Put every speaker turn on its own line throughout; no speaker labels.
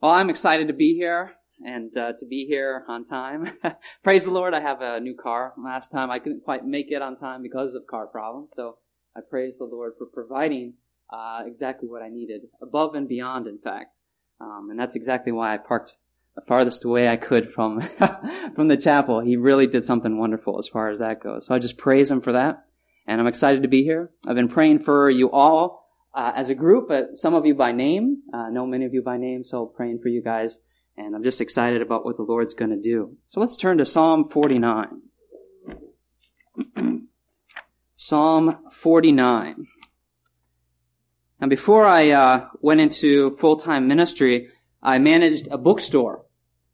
Well, I'm excited to be here and to be here on time. Praise the Lord, I have a new car. Last time I couldn't quite make it on time because of car problems, so I praise the Lord for providing exactly what I needed, above and beyond, in fact. And that's exactly why I parked the farthest away I could from from the chapel. He really did something wonderful as far as that goes. So I just praise Him for that, and I'm excited to be here. I've been praying for you all as a group, but some of you by name. Know many of you by name, so praying for you guys. And I'm just excited about what the Lord's going to do. So let's turn to Psalm 49. Psalm 49. And before I went into full-time ministry, I managed a bookstore.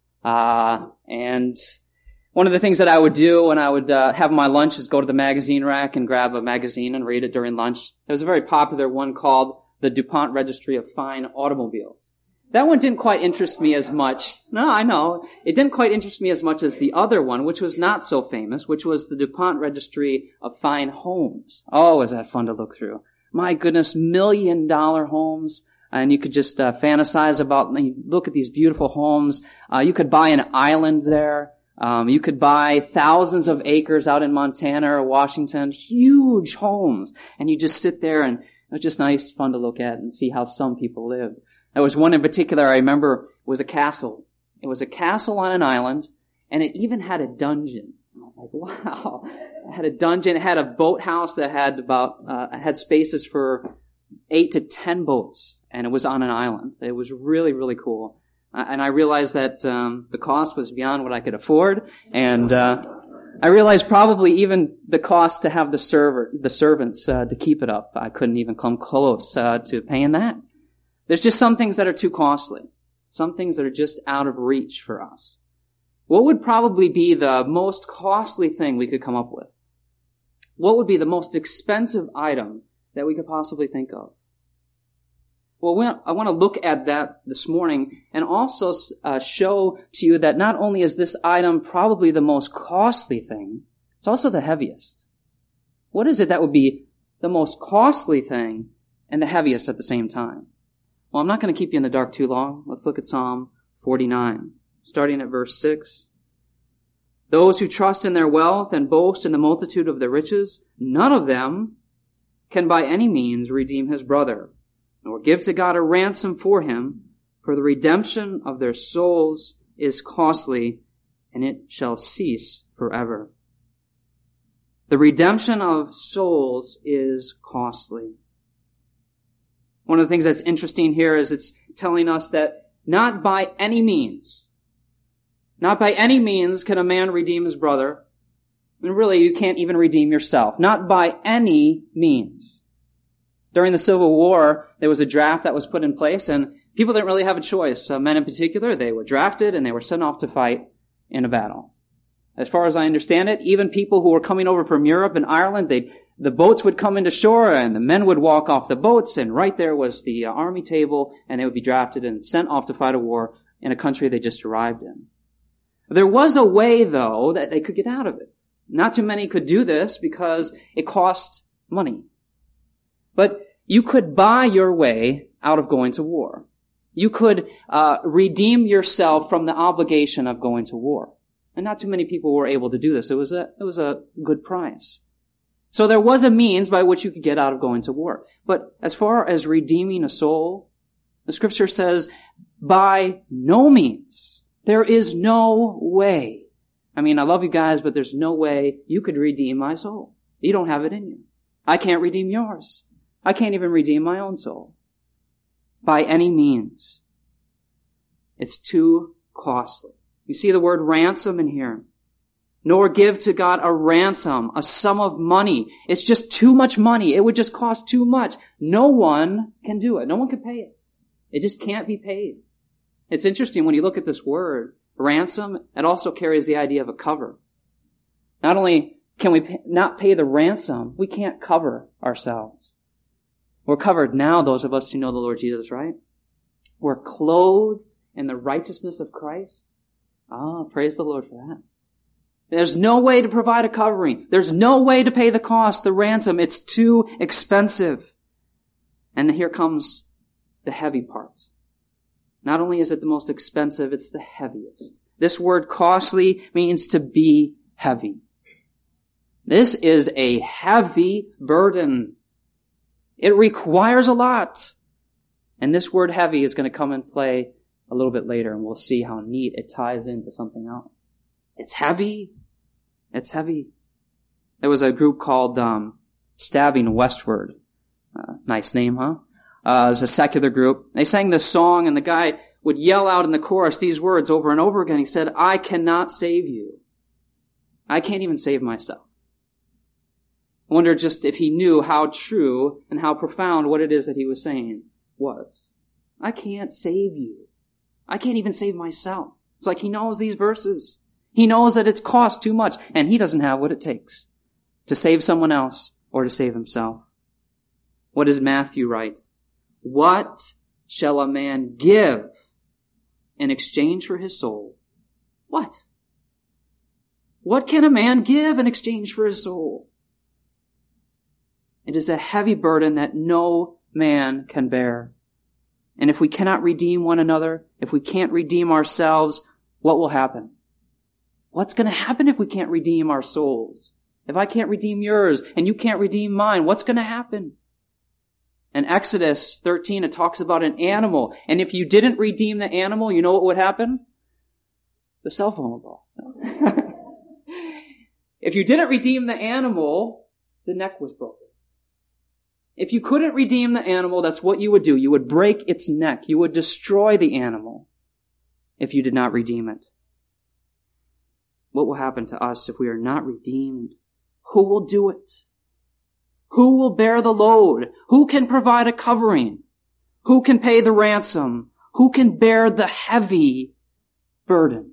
And one of the things that I would do when I would have my lunch is go to the magazine rack and grab a magazine and read it during lunch. There was a very popular one called the DuPont Registry of Fine Automobiles. That one didn't quite interest me as much. No, I know. It didn't quite interest me as much as the other one, which was not so famous, which was the DuPont Registry of Fine Homes. Oh, was that fun to look through. My goodness, $1 million homes. And you could just fantasize about, you look at these beautiful homes. You could buy an island there. You could buy thousands of acres out in Montana or Washington, huge homes. And you just sit there, and it was just nice, fun to look at and see how some people live. There was one in particular I remember was a castle. It was a castle on an island, and it even had a dungeon. And I was like, wow. It had a dungeon. It had a boathouse that had had spaces for 8 to 10 boats, and it was on an island. It was really, really cool. And I realized that the cost was beyond what I could afford, and I realized probably even the cost to have the servants to keep it up. I couldn't even come close to paying that. There's just some things that are too costly, some things that are just out of reach for us. What would probably be the most costly thing we could come up with? What would be the most expensive item that we could possibly think of? Well, I want to look at that this morning and also show to you that not only is this item probably the most costly thing, it's also the heaviest. What is it that would be the most costly thing and the heaviest at the same time? Well, I'm not going to keep you in the dark too long. Let's look at Psalm 49, starting at verse 6. Those who trust in their wealth and boast in the multitude of their riches, none of them can by any means redeem his brother, nor give to God a ransom for him, for the redemption of their souls is costly, and it shall cease forever. The redemption of souls is costly. One of the things that's interesting here is it's telling us that not by any means can a man redeem his brother. And really, you can't even redeem yourself. Not by any means. During the Civil War, there was a draft that was put in place, and people didn't really have a choice. Men in particular, they were drafted and they were sent off to fight in a battle. As far as I understand it, even people who were coming over from Europe and Ireland, the boats would come into shore and the men would walk off the boats, and right there was the army table, and they would be drafted and sent off to fight a war in a country they just arrived in. There was a way, though, that they could get out of it. Not too many could do this because it cost money. But you could buy your way out of going to war. You could redeem yourself from the obligation of going to war. And not too many people were able to do this. It was a good price. So there was a means by which you could get out of going to war. But as far as redeeming a soul, the scripture says, by no means. There is no way. I mean, I love you guys, but there's no way you could redeem my soul. You don't have it in you. I can't redeem yours. I can't even redeem my own soul. By any means. It's too costly. You see the word ransom in here. Nor give to God a ransom, a sum of money. It's just too much money. It would just cost too much. No one can do it. No one can pay it. It just can't be paid. It's interesting when you look at this word, ransom, it also carries the idea of a cover. Not only can we not pay the ransom, we can't cover ourselves. We're covered now, those of us who know the Lord Jesus, right? We're clothed in the righteousness of Christ. Praise the Lord for that. There's no way to provide a covering. There's no way to pay the cost, the ransom. It's too expensive. And here comes the heavy part. Not only is it the most expensive, it's the heaviest. This word costly means to be heavy. This is a heavy burden. It requires a lot. And this word heavy is going to come and play a little bit later, and we'll see how neat it ties into something else. It's heavy. It's heavy. There was a group called Stabbing Westward. Nice name, huh? It was a secular group. They sang this song, and the guy would yell out in the chorus these words over and over again. He said, "I cannot save you. I can't even save myself." I wonder just if he knew how true and how profound what it is that he was saying was. I can't save you. I can't even save myself. It's like he knows these verses. He knows that it's cost too much, and he doesn't have what it takes to save someone else or to save himself. What does Matthew write? What shall a man give in exchange for his soul? What? What can a man give in exchange for his soul? It is a heavy burden that no man can bear. And if we cannot redeem one another, if we can't redeem ourselves, what will happen? What's going to happen if we can't redeem our souls? If I can't redeem yours and you can't redeem mine, what's going to happen? In Exodus 13, it talks about an animal. And if you didn't redeem the animal, you know what would happen? The cell phone would go. If you didn't redeem the animal, the neck was broken. If you couldn't redeem the animal, that's what you would do. You would break its neck. You would destroy the animal if you did not redeem it. What will happen to us if we are not redeemed? Who will do it? Who will bear the load? Who can provide a covering? Who can pay the ransom? Who can bear the heavy burden?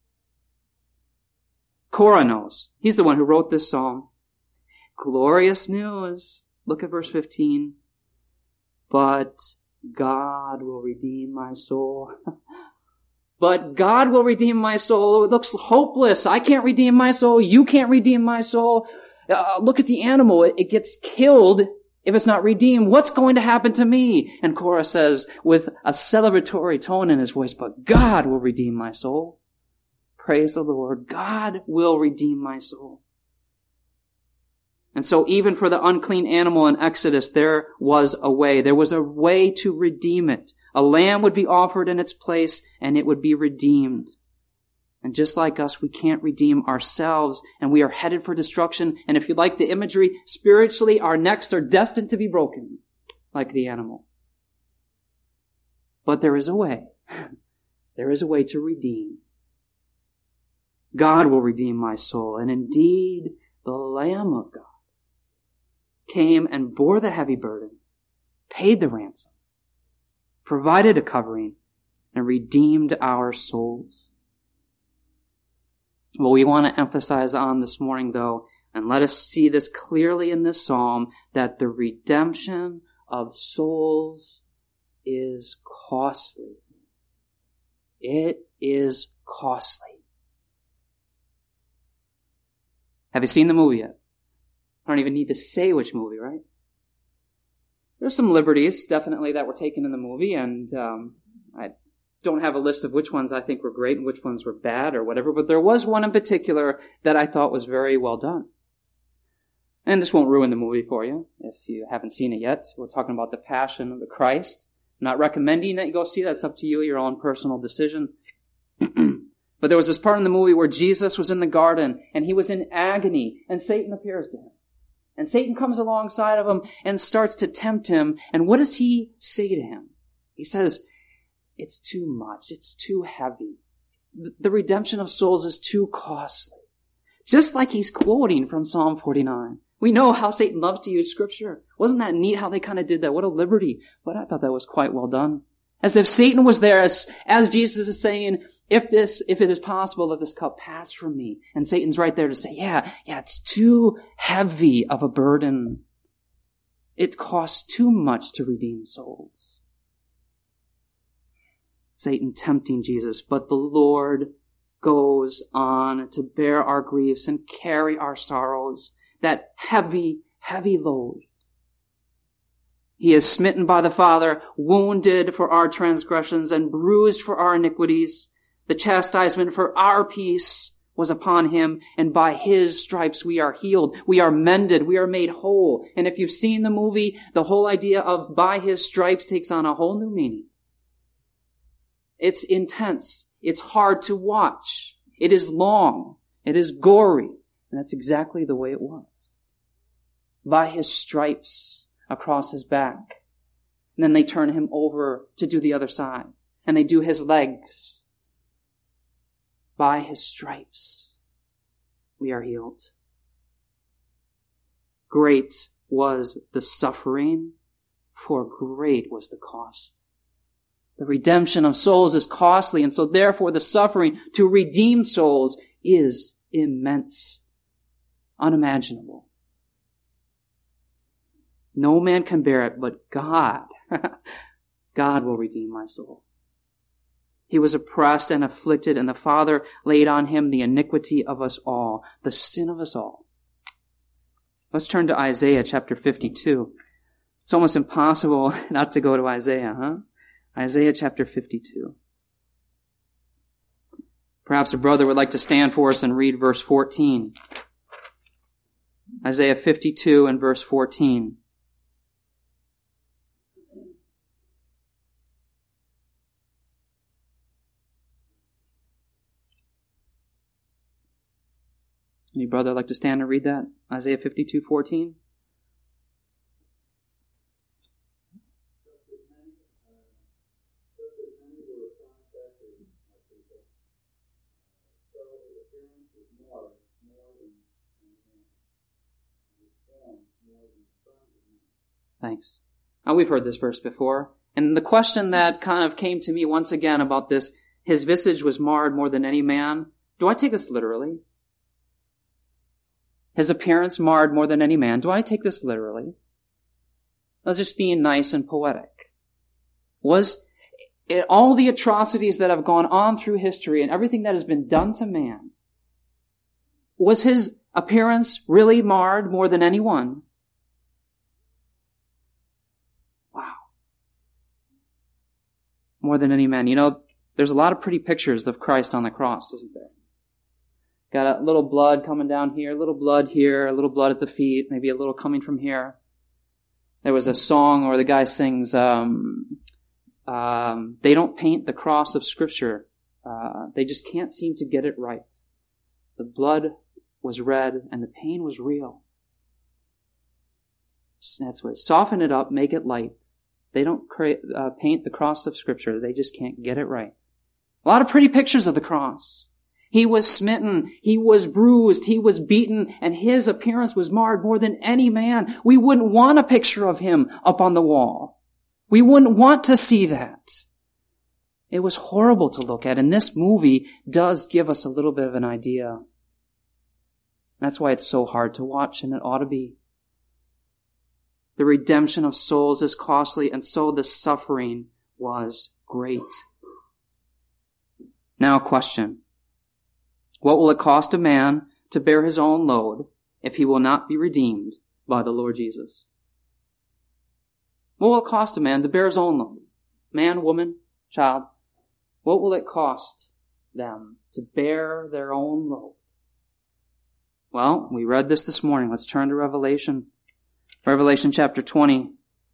Korah knows. He's the one who wrote this psalm. Glorious news. Look at verse 15. But God will redeem my soul. But God will redeem my soul. It looks hopeless. I can't redeem my soul. You can't redeem my soul. Look at the animal. It gets killed if it's not redeemed. What's going to happen to me? And Korah says with a celebratory tone in his voice, but God will redeem my soul. Praise the Lord. God will redeem my soul. And so even for the unclean animal in Exodus, there was a way. There was a way to redeem it. A lamb would be offered in its place, and it would be redeemed. And just like us, we can't redeem ourselves, and we are headed for destruction. And if you like the imagery, spiritually, our necks are destined to be broken, like the animal. But there is a way. There is a way to redeem. God will redeem my soul, and indeed, the Lamb of God came and bore the heavy burden, paid the ransom, provided a covering, and redeemed our souls. What we want to emphasize on this morning, though, and let us see this clearly in this psalm, that the redemption of souls is costly. It is costly. Have you seen the movie yet? I don't even need to say which movie, right? There's some liberties, definitely, that were taken in the movie, and I don't have a list of which ones I think were great and which ones were bad or whatever, but there was one in particular that I thought was very well done. And this won't ruin the movie for you if you haven't seen it yet. We're talking about the Passion of the Christ. I'm not recommending that you go see that. It's up to you, your own personal decision. But there was this part in the movie where Jesus was in the garden and he was in agony and Satan appears to him. And Satan comes alongside of him and starts to tempt him. And what does he say to him? He says, it's too much. It's too heavy. The redemption of souls is too costly. Just like he's quoting from Psalm 49. We know how Satan loves to use scripture. Wasn't that neat how they kind of did that? What a liberty. But I thought that was quite well done. As if Satan was there, as Jesus is saying, if it is possible, let this cup pass from me. And Satan's right there to say, yeah, it's too heavy of a burden. It costs too much to redeem souls. Satan tempting Jesus, but the Lord goes on to bear our griefs and carry our sorrows, that heavy, heavy load. He is smitten by the Father, wounded for our transgressions, and bruised for our iniquities. The chastisement for our peace was upon him, and by his stripes we are healed. We are mended. We are made whole. And if you've seen the movie, the whole idea of by his stripes takes on a whole new meaning. It's intense. It's hard to watch. It is long. It is gory. And that's exactly the way it was. By his stripes across his back. And then they turn him over to do the other side. And they do his legs. By his stripes, we are healed. Great was the suffering, for great was the cost. The redemption of souls is costly, and so therefore the suffering to redeem souls is immense, unimaginable. No man can bear it, but God, God will redeem my soul. He was oppressed and afflicted, and the Father laid on him the iniquity of us all, the sin of us all. Let's turn to Isaiah chapter 52. It's almost impossible not to go to Isaiah, huh? Isaiah chapter 52. Perhaps a brother would like to stand for us and read verse 14. Isaiah 52 and verse 14. Any brother like to stand and read that? Isaiah 52:14. Thanks. Now we've heard this verse before. And the question that kind of came to me once again about this, his visage was marred more than any man. Do I take this literally? His appearance marred more than any man. Do I take this literally? I was just being nice and poetic. Was it all the atrocities that have gone on through history and everything that has been done to man, was his appearance really marred more than anyone? Wow. More than any man. You know, there's a lot of pretty pictures of Christ on the cross, isn't there? Got a little blood coming down here, a little blood here, a little blood at the feet, maybe a little coming from here. There was a song where the guy sings, they don't paint the cross of Scripture. They just can't seem to get it right. The blood was red and the pain was real. That's what, soften it up, make it light. They don't paint the cross of Scripture. They just can't get it right. A lot of pretty pictures of the cross. He was smitten, he was bruised, he was beaten, and his appearance was marred more than any man. We wouldn't want a picture of him up on the wall. We wouldn't want to see that. It was horrible to look at, and this movie does give us a little bit of an idea. That's why it's so hard to watch, and it ought to be. The redemption of souls is costly, and so the suffering was great. Now a question. What will it cost a man to bear his own load if he will not be redeemed by the Lord Jesus? What will it cost a man to bear his own load? Man, woman, child. What will it cost them to bear their own load? Well, we read this morning. Let's turn to Revelation. Revelation chapter 20.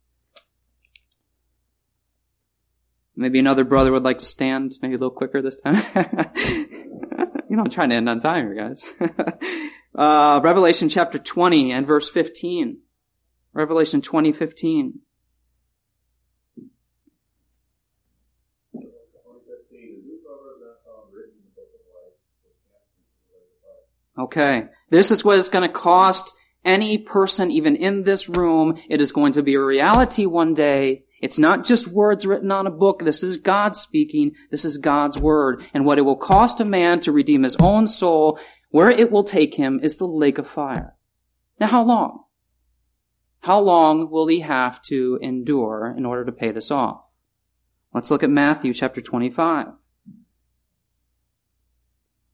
Maybe another brother would like to stand, maybe a little quicker this time. You know, I'm trying to end on time here, guys. Revelation chapter 20 and verse 15. Revelation 20:15. Okay. This is what it's going to cost any person, even in this room. It is going to be a reality one day. It's not just words written on a book. This is God speaking. This is God's word. And what it will cost a man to redeem his own soul, where it will take him, is the lake of fire. Now, how long? How long will he have to endure in order to pay this off? Let's look at Matthew chapter 25.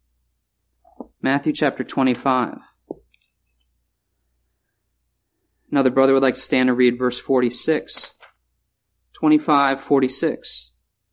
Matthew chapter 25. Another brother would like to stand and read verse 46. 25:46.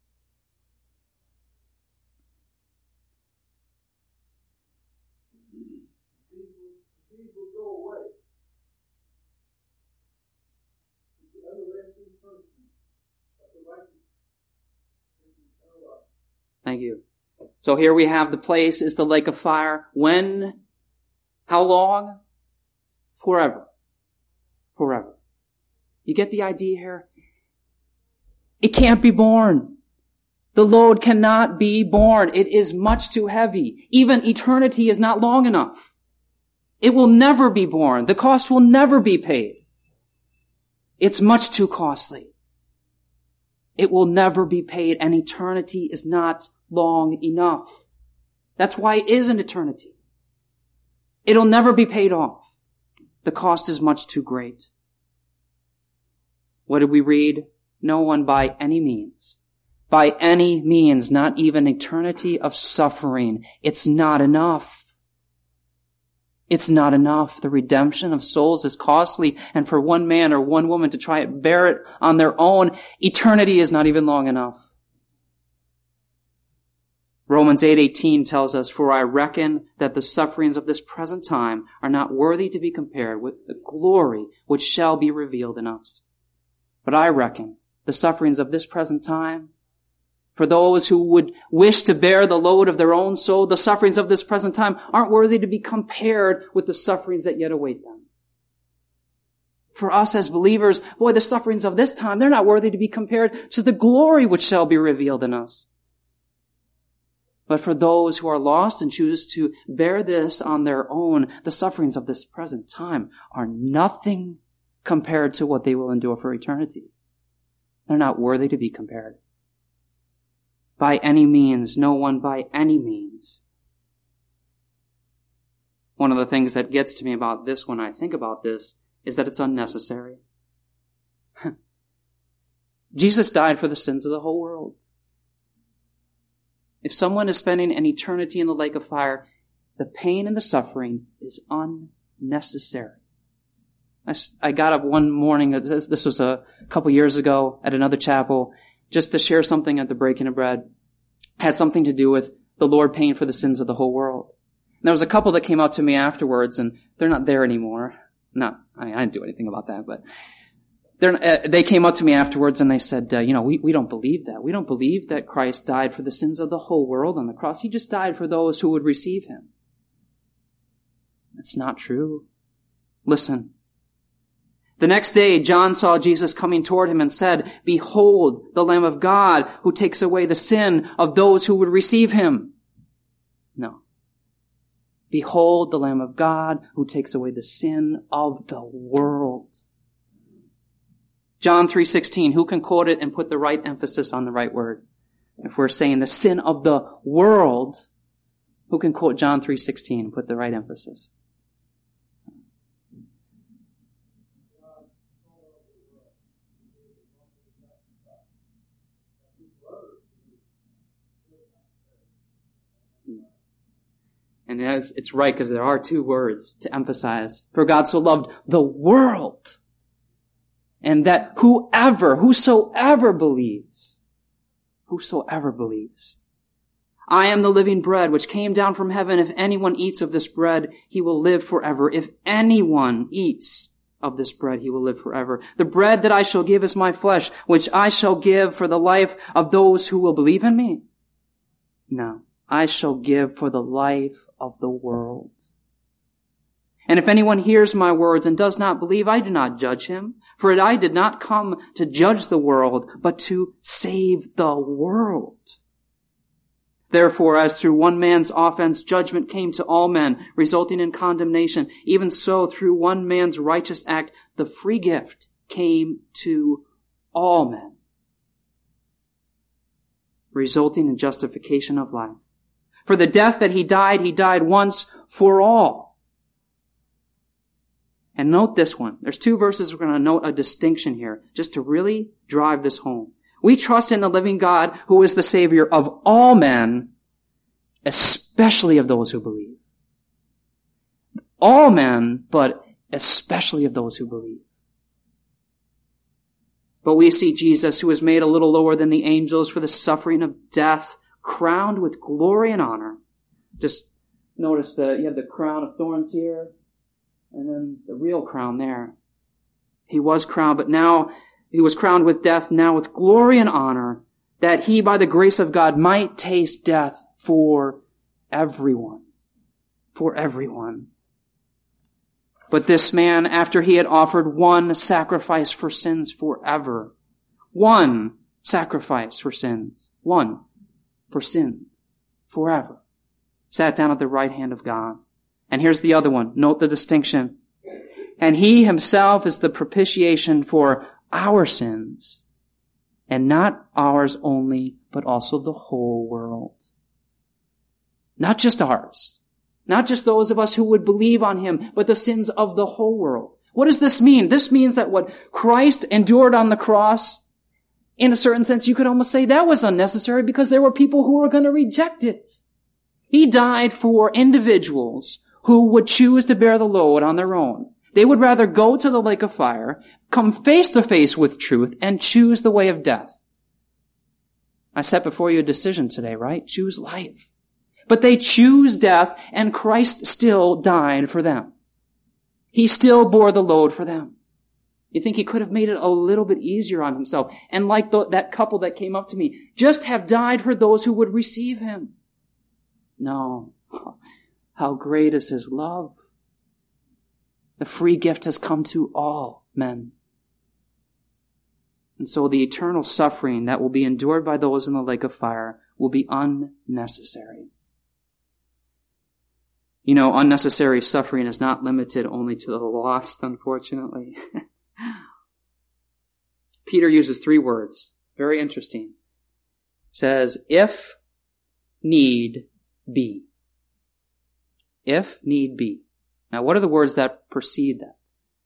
Thank you. So here we have the place is the lake of fire. When? How long? Forever. Forever. You get the idea here? It can't be borne. The load cannot be borne. It is much too heavy. Even eternity is not long enough. It will never be borne. The cost will never be paid. It's much too costly. It will never be paid, and eternity is not long enough. That's why it is an eternity. It'll never be paid off. The cost is much too great. What did we read? No one by any means. By any means, not even eternity of suffering. It's not enough. It's not enough. The redemption of souls is costly, and for one man or one woman to try and bear it on their own, eternity is not even long enough. Romans 8:18 tells us, "For I reckon that the sufferings of this present time are not worthy to be compared with the glory which shall be revealed in us. But I reckon the sufferings of this present time, for those who would wish to bear the load of their own soul, the sufferings of this present time aren't worthy to be compared with the sufferings that yet await them." For us as believers, boy, the sufferings of this time, they're not worthy to be compared to the glory which shall be revealed in us. But for those who are lost and choose to bear this on their own, the sufferings of this present time are nothing compared to what they will endure for eternity. They're not worthy to be compared. By any means, no one by any means. One of the things that gets to me about this when I think about this is that it's unnecessary. Jesus died for the sins of the whole world. If someone is spending an eternity in the lake of fire, the pain and the suffering is unnecessary. I got up one morning, this was a couple years ago at another chapel, just to share something at the breaking of bread. It had something to do with the Lord paying for the sins of the whole world. And there was a couple that came out to me afterwards, and they're not there anymore. I didn't do anything about that, but they came up to me afterwards and they said, we don't believe that. We don't believe that Christ died for the sins of the whole world on the cross. He just died for those who would receive him. That's not true. Listen. The next day, John saw Jesus coming toward him and said, "Behold, the Lamb of God who takes away the sin of those who would receive him." No. Behold, the Lamb of God who takes away the sin of the world. John 3:16, who can quote it and put the right emphasis on the right word? If we're saying the sin of the world, who can quote John 3:16 and put the right emphasis? And it's right because there are two words to emphasize. For God so loved the world. And that whosoever believes. I am the living bread which came down from heaven. If anyone eats of this bread, he will live forever. If anyone eats of this bread, he will live forever. The bread that I shall give is my flesh, which I shall give for the life of those who will believe in me. No, I shall give for the life of the world. And if anyone hears my words and does not believe, I do not judge him. For I did not come to judge the world, but to save the world. Therefore, as through one man's offense, judgment came to all men, resulting in condemnation, even so through one man's righteous act, the free gift came to all men, resulting in justification of life. For the death that he died once for all. And note this one. There's two verses we're going to note a distinction here, just to really drive this home. We trust in the living God who is the Savior of all men, especially of those who believe. All men, but especially of those who believe. But we see Jesus, who was made a little lower than the angels for the suffering of death, crowned with glory and honor. Just notice you have the crown of thorns here, and then the real crown there. He was crowned, but now he was crowned with death, now with glory and honor, that he, by the grace of God, might taste death for everyone. For everyone. But this man, after he had offered one sacrifice for sins forever, one sacrifice for sins, one for sins forever, sat down at the right hand of God. And here's the other one. Note the distinction. And he himself is the propitiation for our sins, and not ours only, but also the whole world. Not just ours. Not just those of us who would believe on him, but the sins of the whole world. What does this mean? This means that what Christ endured on the cross, in a certain sense, you could almost say that was unnecessary because there were people who were going to reject it. He died for individuals who would choose to bear the load on their own. They would rather go to the lake of fire, come face to face with truth, and choose the way of death. I set before you a decision today, right? Choose life. But they choose death, and Christ still died for them. He still bore the load for them. You think he could have made it a little bit easier on himself, and like that couple that came up to me, just have died for those who would receive him? No. How great is his love. The free gift has come to all men. And so the eternal suffering that will be endured by those in the lake of fire will be unnecessary. You know, unnecessary suffering is not limited only to the lost, unfortunately. Peter uses 3 words. Very interesting. Says, if need be. If need be. Now, what are the words that precede that?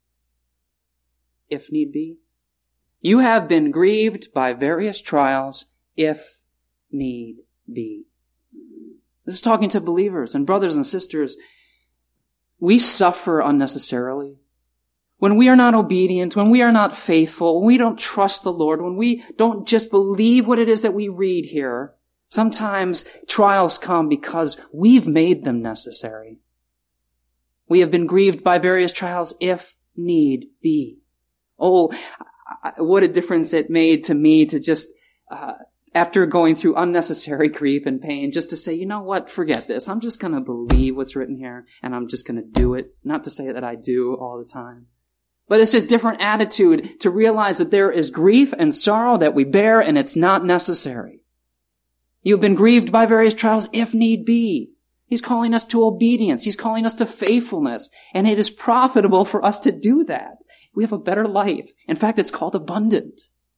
If need be. You have been grieved by various trials, if need be. This is talking to believers and brothers and sisters. We suffer unnecessarily. When we are not obedient, when we are not faithful, when we don't trust the Lord, when we don't just believe what it is that we read here, sometimes trials come because we've made them necessary. We have been grieved by various trials if need be. Oh, what a difference it made to me to just, after going through unnecessary grief and pain, just to say, you know what, forget this. I'm just going to believe what's written here, and I'm just going to do it. Not to say that I do all the time. But it's just different attitude to realize that there is grief and sorrow that we bear, and it's not necessary. You've been grieved by various trials if need be. He's calling us to obedience. He's calling us to faithfulness. And it is profitable for us to do that. We have a better life. In fact, it's called abundant.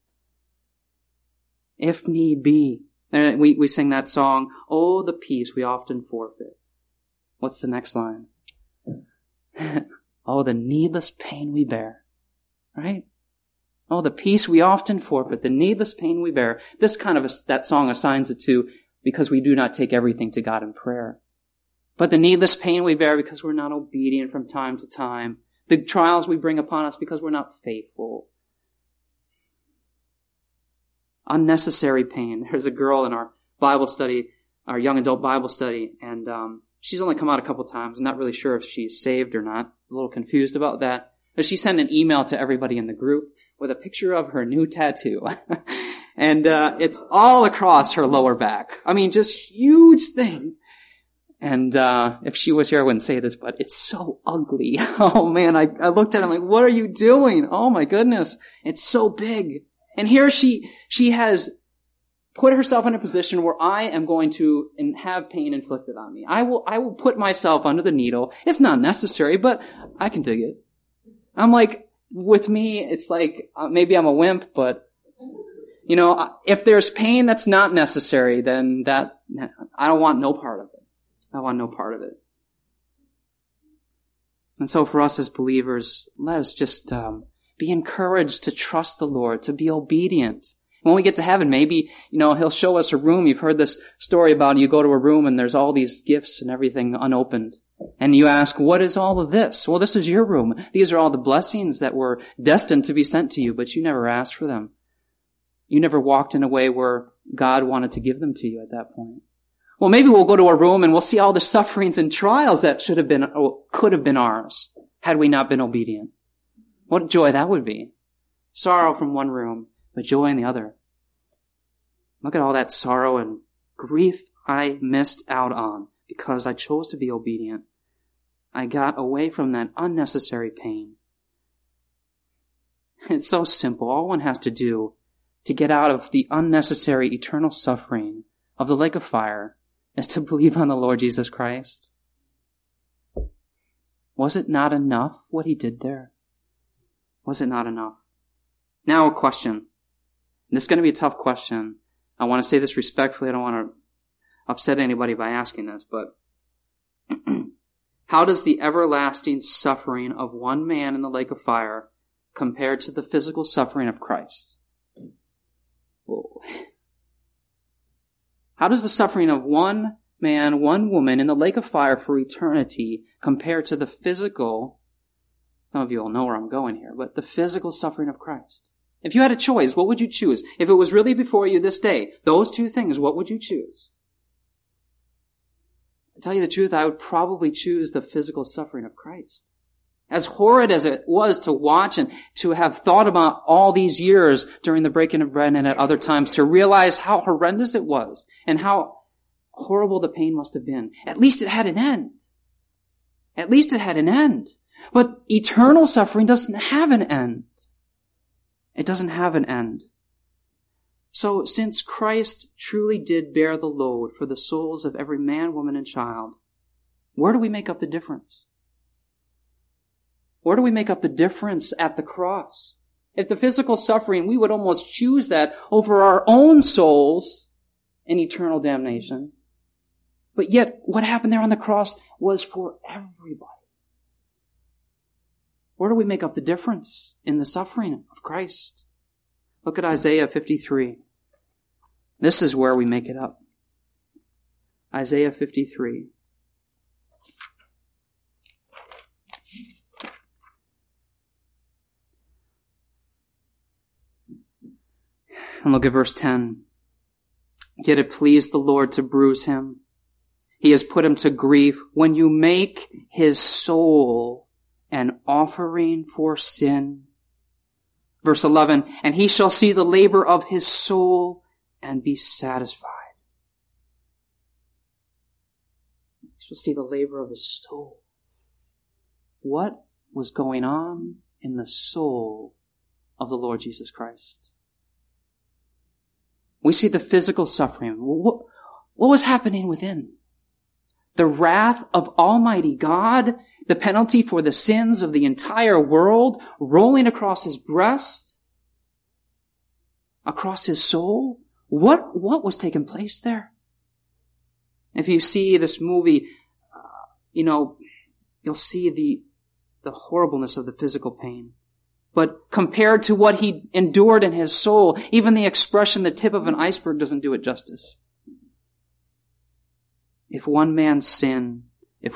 If need be. And we sing that song, oh, the peace we often forfeit. What's the next line? Oh, the needless pain we bear. Right? Oh, the peace we often forfeit, the needless pain we bear. This kind of, that song assigns it to because we do not take everything to God in prayer. But the needless pain we bear because we're not obedient from time to time. The trials we bring upon us because we're not faithful. Unnecessary pain. There's a girl in our Bible study, our young adult Bible study, and she's only come out a couple times. I'm not really sure if she's saved or not. A little confused about that. But she sent an email to everybody in the group with a picture of her new tattoo. And it's all across her lower back. I mean, just huge thing. And if she was here, I wouldn't say this, but it's so ugly. Oh man, I looked at it, I'm like, what are you doing? Oh my goodness. It's so big. And here she has put herself in a position where I am going to have pain inflicted on me. I will put myself under the needle. It's not necessary, but I can dig it. I'm like, with me, it's like, maybe I'm a wimp, but, you know, if there's pain that's not necessary, then I don't want no part of it. I want no part of it. And so for us as believers, let us just be encouraged to trust the Lord, to be obedient. When we get to heaven, maybe, you know, He'll show us a room. You've heard this story about you go to a room and there's all these gifts and everything unopened. And you ask, what is all of this? Well, this is your room. These are all the blessings that were destined to be sent to you, but you never asked for them. You never walked in a way where God wanted to give them to you at that point. Well, maybe we'll go to our room and we'll see all the sufferings and trials that should have been, or could have been ours had we not been obedient. What joy that would be. Sorrow from one room, but joy in the other. Look at all that sorrow and grief I missed out on because I chose to be obedient. I got away from that unnecessary pain. It's so simple. All one has to do to get out of the unnecessary eternal suffering of the lake of fire is to believe on the Lord Jesus Christ. Was it not enough what he did there? Was it not enough? Now a question. This is going to be a tough question. I want to say this respectfully. I don't want to upset anybody by asking this, but how does the everlasting suffering of one man in the lake of fire compare to the physical suffering of Christ? Whoa. How does the suffering of one man, one woman in the lake of fire for eternity compare to the physical, some of you will know where I'm going here, but the physical suffering of Christ? If you had a choice, what would you choose? If it was really before you this day, those two things, what would you choose? To tell you the truth, I would probably choose the physical suffering of Christ. As horrid as it was to watch and to have thought about all these years during the breaking of bread and at other times, to realize how horrendous it was and how horrible the pain must have been. At least it had an end. At least it had an end. But eternal suffering doesn't have an end. It doesn't have an end. So since Christ truly did bear the load for the souls of every man, woman, and child, where do we make up the difference? Where do we make up the difference at the cross? If the physical suffering, we would almost choose that over our own souls in eternal damnation. But yet, what happened there on the cross was for everybody. Where do we make up the difference in the suffering of Christ? Look at Isaiah 53. This is where we make it up. Isaiah 53. And look at verse 10. Yet it pleased the Lord to bruise him. He has put him to grief. When you make his soul an offering for sin. Verse 11. And he shall see the labor of his soul and be satisfied. He shall see the labor of his soul. What was going on in the soul of the Lord Jesus Christ? We see the physical suffering. What was happening within? The wrath of Almighty God, the penalty for the sins of the entire world, rolling across his breast, across his soul. What was taking place there? If you see this movie, you'll see the horribleness of the physical pain. But compared to what he endured in his soul, even the expression, the tip of an iceberg, doesn't do it justice. If one man sins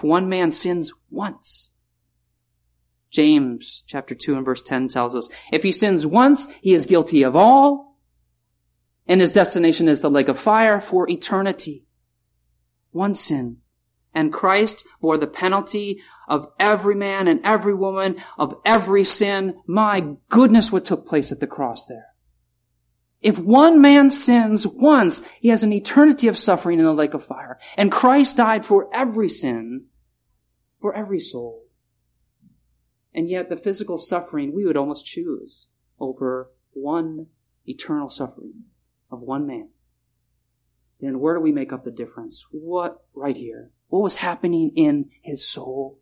once, James chapter 2 and verse 10 tells us, if he sins once, he is guilty of all, and his destination is the lake of fire for eternity. One sin. And Christ bore the penalty of every man and every woman, of every sin. My goodness, what took place at the cross there. If one man sins once, he has an eternity of suffering in the lake of fire. And Christ died for every sin, for every soul. And yet the physical suffering we would almost choose over one eternal suffering of one man. Then where do we make up the difference? What? Right here. What was happening in his soul?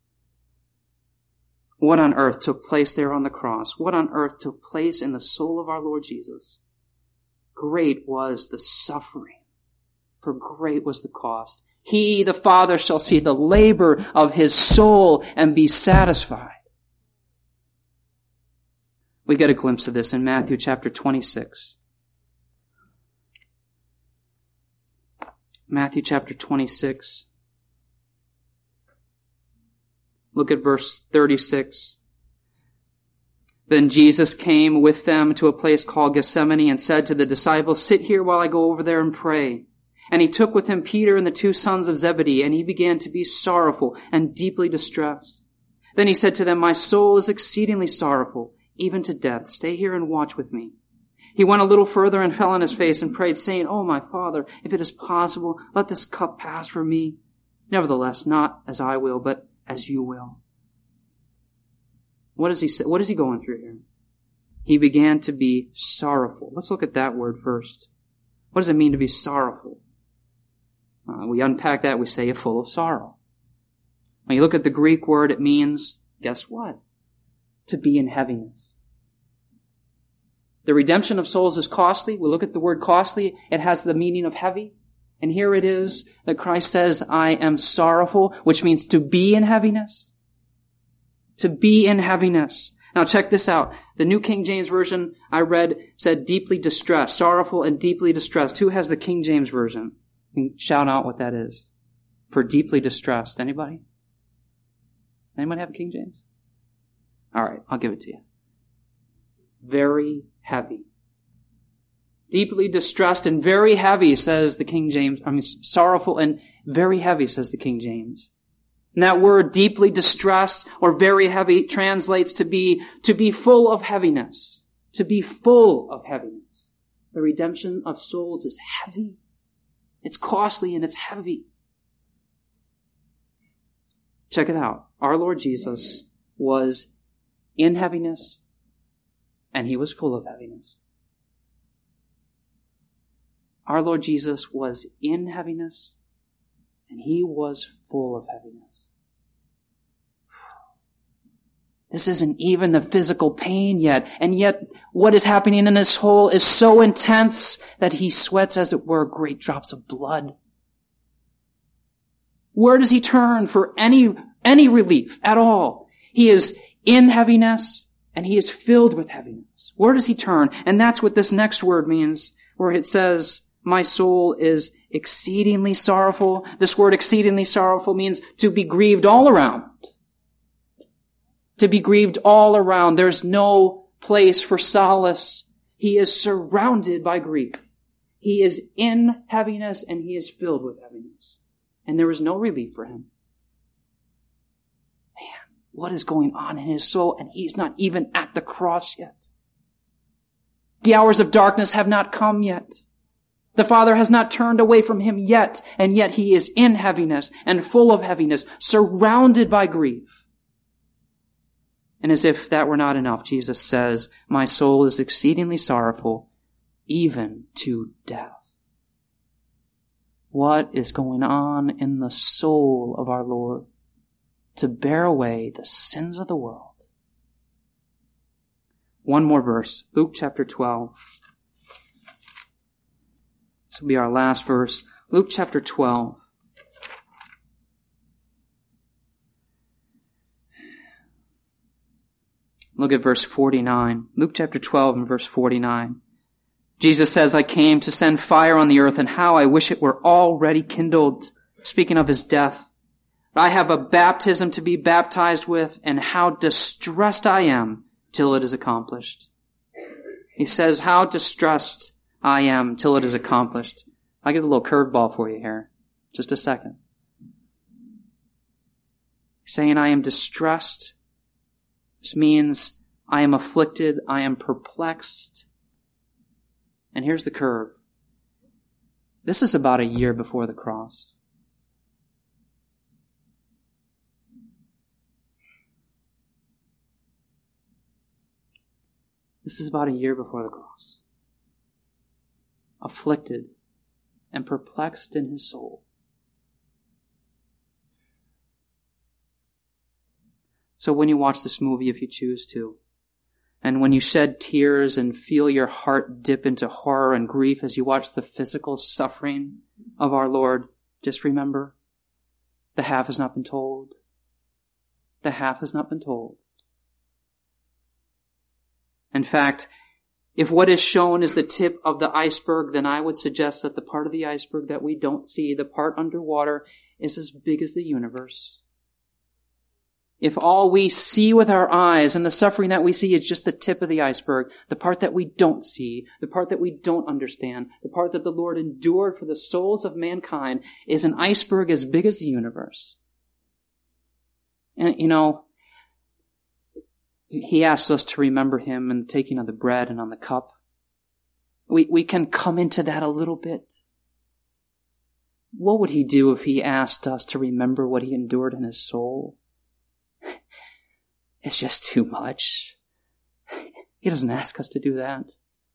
What on earth took place there on the cross? What on earth took place in the soul of our Lord Jesus? Great was the suffering, for great was the cost. He, the Father, shall see the labor of his soul and be satisfied. We get a glimpse of this in Matthew chapter 26. Matthew chapter 26. Look at verse 36. Then Jesus came with them to a place called Gethsemane and said to the disciples, "Sit here while I go over there and pray." And he took with him Peter and the two sons of Zebedee, and he began to be sorrowful and deeply distressed. Then he said to them, "My soul is exceedingly sorrowful, even to death. Stay here and watch with me." He went a little further and fell on his face and prayed, saying, "Oh, my Father, if it is possible, let this cup pass from me. Nevertheless, not as I will, but as you will." What does he say? What is he going through here? He began to be sorrowful. Let's look at that word first. What does it mean to be sorrowful? We unpack that, we say, full of sorrow. When you look at the Greek word, it means, guess what? To be in heaviness. The redemption of souls is costly. We look at the word costly. It has the meaning of heavy. And here it is that Christ says, "I am sorrowful," which means to be in heaviness. To be in heaviness. Now check this out. The New King James Version I read said deeply distressed, sorrowful and deeply distressed. Who has the King James Version? You can shout out what that is for deeply distressed. Anybody? Anybody have a King James? All right, I'll give it to you. Very heavy. Deeply distressed and very heavy, says the King James. Sorrowful and very heavy, says the King James. And that word, deeply distressed or very heavy, translates to be full of heaviness. To be full of heaviness. The redemption of souls is heavy. It's costly and it's heavy. Check it out. Our Lord Jesus was in heaviness and he was full of heaviness. Our Lord Jesus was in heaviness and he was full of heaviness. This isn't even the physical pain yet. And yet what is happening in his soul is so intense that he sweats, as it were, great drops of blood. Where does he turn for any relief at all? He is in heaviness and he is filled with heaviness. Where does he turn? And that's what this next word means, where it says, "My soul is exceedingly sorrowful." This word exceedingly sorrowful means to be grieved all around. To be grieved all around. There's no place for solace. He is surrounded by grief. He is in heaviness and he is filled with heaviness. And there is no relief for him. Man, what is going on in his soul? And he's not even at the cross yet. The hours of darkness have not come yet. The Father has not turned away from him yet, and yet he is in heaviness and full of heaviness, surrounded by grief. And as if that were not enough, Jesus says, "My soul is exceedingly sorrowful, even to death." What is going on in the soul of our Lord to bear away the sins of the world? One more verse, Luke chapter 12. This will be our last verse. Luke chapter 12. Look at verse 49. Luke chapter 12 and verse 49. Jesus says, "I came to send fire on the earth, and how I wish it were already kindled." Speaking of his death. "I have a baptism to be baptized with, and how distressed I am till it is accomplished." He says, how distressed I am till it is accomplished. I'll get a little curveball for you here. Just a second. Saying I am distressed. This means I am afflicted, I am perplexed. And here's the curve. This is about a year before the cross. This is about a year before the cross. Afflicted and perplexed in his soul. So when you watch this movie, if you choose to, and when you shed tears and feel your heart dip into horror and grief as you watch the physical suffering of our Lord, just remember, the half has not been told. The half has not been told. In fact, if what is shown is the tip of the iceberg, then I would suggest that the part of the iceberg that we don't see, the part underwater, is as big as the universe. if all we see with our eyes and the suffering that we see is just the tip of the iceberg, the part that we don't see, the part that we don't understand, the part that the Lord endured for the souls of mankind is an iceberg as big as the universe. And, he asks us to remember him in the taking of the bread and on the cup. We can come into that a little bit. What would he do if he asked us to remember what he endured in his soul? It's just too much. He doesn't ask us to do that.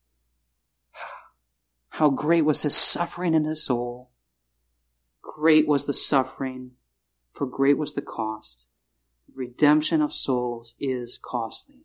How great was his suffering in his soul. Great was the suffering, for great was the cost. Redemption of souls is costly.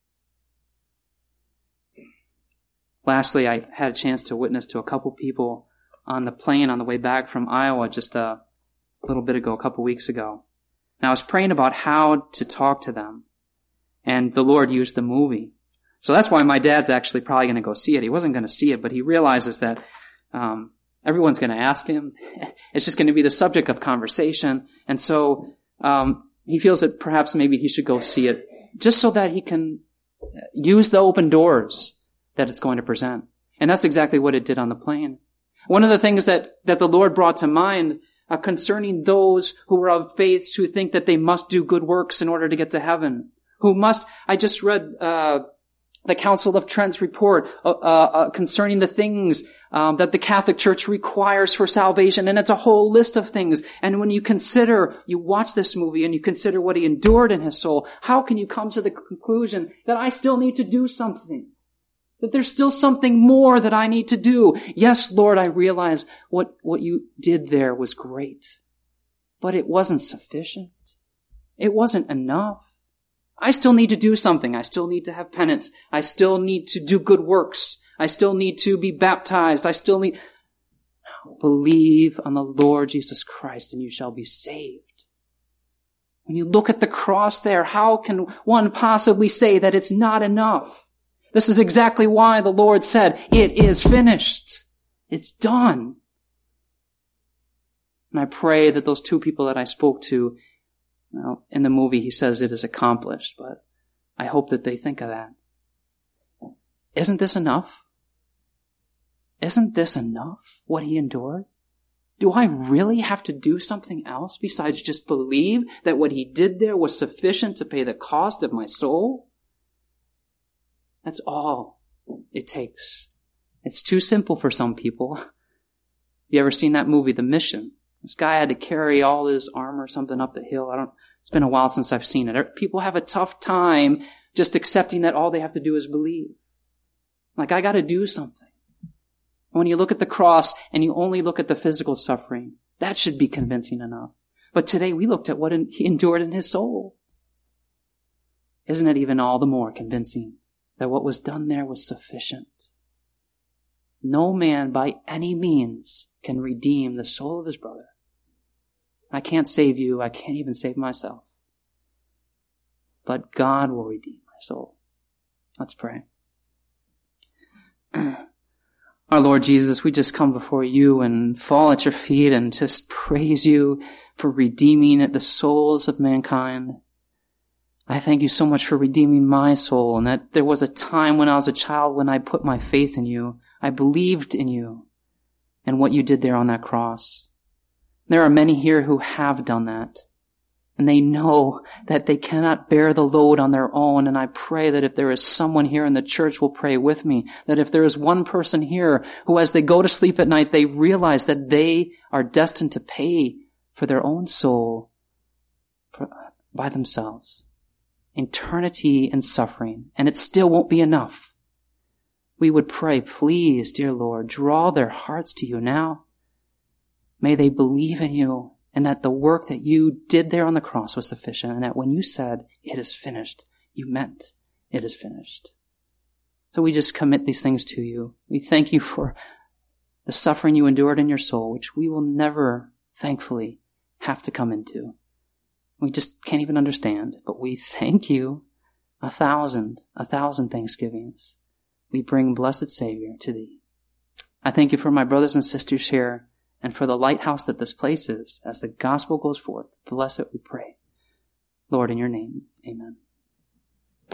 Lastly, I had a chance to witness to a couple people on the plane on the way back from Iowa just a little bit ago, a couple weeks ago. And I was praying about how to talk to them. And the Lord used the movie. So that's why my dad's actually probably going to go see it. He wasn't going to see it, but he realizes that everyone's going to ask him. It's just going to be the subject of conversation. And so he feels that perhaps maybe he should go see it just so that he can use the open doors that it's going to present. And that's exactly what it did on the plane. One of the things that the Lord brought to mind concerning those who are of faiths who think that they must do good works in order to get to heaven. I just read the Council of Trent's report concerning the things that the Catholic Church requires for salvation, and it's a whole list of things. And when you watch this movie and you consider what he endured in his soul, how can you come to the conclusion that I still need to do something? That there's still something more that I need to do? Yes, Lord, I realize what you did there was great, but it wasn't sufficient. It wasn't enough. I still need to do something. I still need to have penance. I still need to do good works. I still need to be baptized. I still need... Believe on the Lord Jesus Christ and you shall be saved. When you look at the cross there, how can one possibly say that it's not enough? This is exactly why the Lord said, it is finished. It's done. And I pray that those two people that I spoke to, well, in the movie he says it is accomplished, but I hope that they think of that. Isn't this enough? Isn't this enough, what he endured? Do I really have to do something else besides just believe that what he did there was sufficient to pay the cost of my soul? That's all it takes. It's too simple for some people. You ever seen that movie, The Mission? This guy had to carry all his armor or something up the hill. It's been a while since I've seen it. People have a tough time just accepting that all they have to do is believe. Like, I got to do something. When you look at the cross and you only look at the physical suffering, that should be convincing enough. But today we looked at what he endured in his soul. Isn't it even all the more convincing that what was done there was sufficient? No man by any means can redeem the soul of his brother. I can't save you. I can't even save myself. But God will redeem my soul. Let's pray. Our Lord Jesus, we just come before you and fall at your feet and just praise you for redeeming the souls of mankind. I thank you so much for redeeming my soul, and that there was a time when I was a child when I put my faith in you. I believed in you and what you did there on that cross. There are many here who have done that, and they know that they cannot bear the load on their own. And I pray that if there is someone here in the church will pray with me, that if there is one person here who, as they go to sleep at night, they realize that they are destined to pay for their own soul by themselves. Eternity in suffering, and it still won't be enough. We would pray, please, dear Lord, draw their hearts to you now. May they believe in you, and that the work that you did there on the cross was sufficient, and that when you said, it is finished, you meant it is finished. So we just commit these things to you. We thank you for the suffering you endured in your soul, which we will never, thankfully, have to come into. We just can't even understand, but we thank you 1,000 thanksgivings. We bring blessed Savior to thee. I thank you for my brothers and sisters here and for the lighthouse that this place is. As the gospel goes forth, bless it, we pray. Lord, in your name, amen.